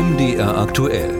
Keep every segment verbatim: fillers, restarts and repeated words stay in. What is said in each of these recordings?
M D R aktuell.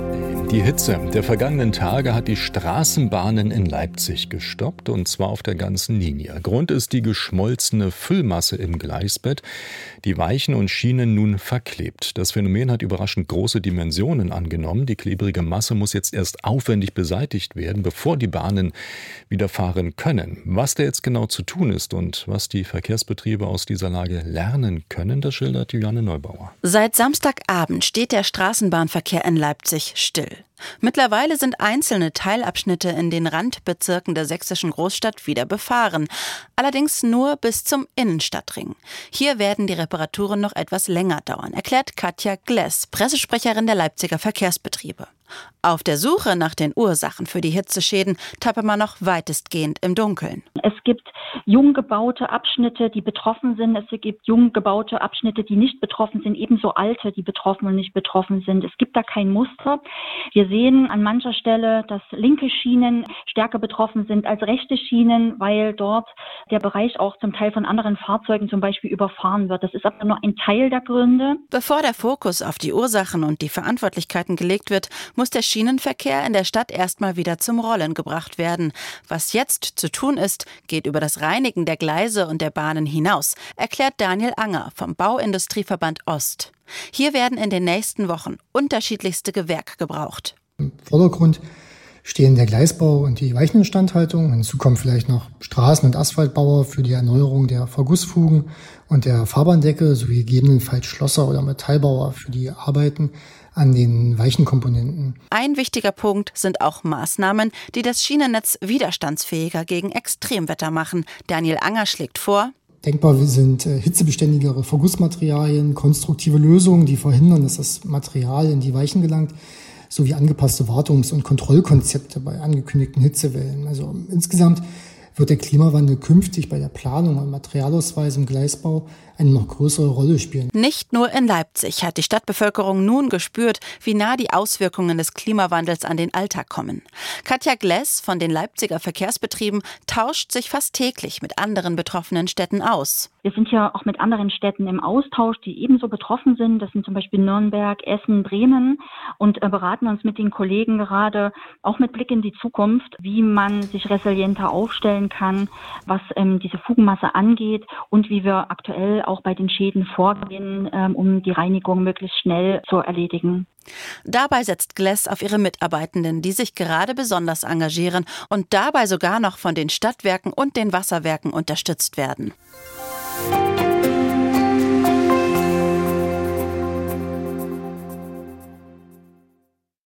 Die Hitze der vergangenen Tage hat die Straßenbahnen in Leipzig gestoppt, und zwar auf der ganzen Linie. Grund ist die geschmolzene Füllmasse im Gleisbett, die Weichen und Schienen nun verklebt. Das Phänomen hat überraschend große Dimensionen angenommen. Die klebrige Masse muss jetzt erst aufwendig beseitigt werden, bevor die Bahnen wieder fahren können. Was da jetzt genau zu tun ist und was die Verkehrsbetriebe aus dieser Lage lernen können, das schildert Juliane Neubauer. Seit Samstagabend steht der Straßenbahnverkehr in Leipzig still. Mittlerweile sind einzelne Teilabschnitte in den Randbezirken der sächsischen Großstadt wieder befahren. Allerdings nur bis zum Innenstadtring. Hier werden die Reparaturen noch etwas länger dauern, erklärt Katja Gless, Pressesprecherin der Leipziger Verkehrsbetriebe. Auf der Suche nach den Ursachen für die Hitzeschäden tappe man noch weitestgehend im Dunkeln. Es gibt jung gebaute Abschnitte, die betroffen sind. Es gibt jung gebaute Abschnitte, die nicht betroffen sind. Ebenso alte, die betroffen und nicht betroffen sind. Es gibt da kein Muster. Wir sehen an mancher Stelle, dass linke Schienen stärker betroffen sind als rechte Schienen, weil dort der Bereich auch zum Teil von anderen Fahrzeugen zum Beispiel überfahren wird. Das ist aber nur ein Teil der Gründe. Bevor der Fokus auf die Ursachen und die Verantwortlichkeiten gelegt wird, muss der Schienenverkehr in der Stadt erstmal wieder zum Rollen gebracht werden. Was jetzt zu tun ist, geht über das Reinigen der Gleise und der Bahnen hinaus, erklärt Daniel Anger vom Bauindustrieverband Ost. Hier werden in den nächsten Wochen unterschiedlichste Gewerke gebraucht. Im Vordergrund stehen der Gleisbau und die Weicheninstandhaltung. Hinzu kommen vielleicht noch Straßen- und Asphaltbauer für die Erneuerung der Vergussfugen und der Fahrbahndecke sowie gegebenenfalls Schlosser oder Metallbauer für die Arbeiten an den weichen Komponenten. Ein wichtiger Punkt sind auch Maßnahmen, die das Schienennetz widerstandsfähiger gegen Extremwetter machen. Daniel Anger schlägt vor: Denkbar sind äh, hitzebeständigere Vergussmaterialien, konstruktive Lösungen, die verhindern, dass das Material in die Weichen gelangt, sowie angepasste Wartungs- und Kontrollkonzepte bei angekündigten Hitzewellen. Also insgesamt wird der Klimawandel künftig bei der Planung und Materialausweis im Gleisbau eine noch größere Rolle spielen. Nicht nur in Leipzig hat die Stadtbevölkerung nun gespürt, wie nah die Auswirkungen des Klimawandels an den Alltag kommen. Katja Gless von den Leipziger Verkehrsbetrieben tauscht sich fast täglich mit anderen betroffenen Städten aus. Wir sind ja auch mit anderen Städten im Austausch, die ebenso betroffen sind. Das sind zum Beispiel Nürnberg, Essen, Bremen, und äh, beraten uns mit den Kollegen gerade auch mit Blick in die Zukunft, wie man sich resilienter aufstellen kann, was ähm, diese Fugenmasse angeht und wie wir aktuell auch bei den Schäden vorgehen, ähm, um die Reinigung möglichst schnell zu erledigen. Dabei setzt Gless auf ihre Mitarbeitenden, die sich gerade besonders engagieren und dabei sogar noch von den Stadtwerken und den Wasserwerken unterstützt werden.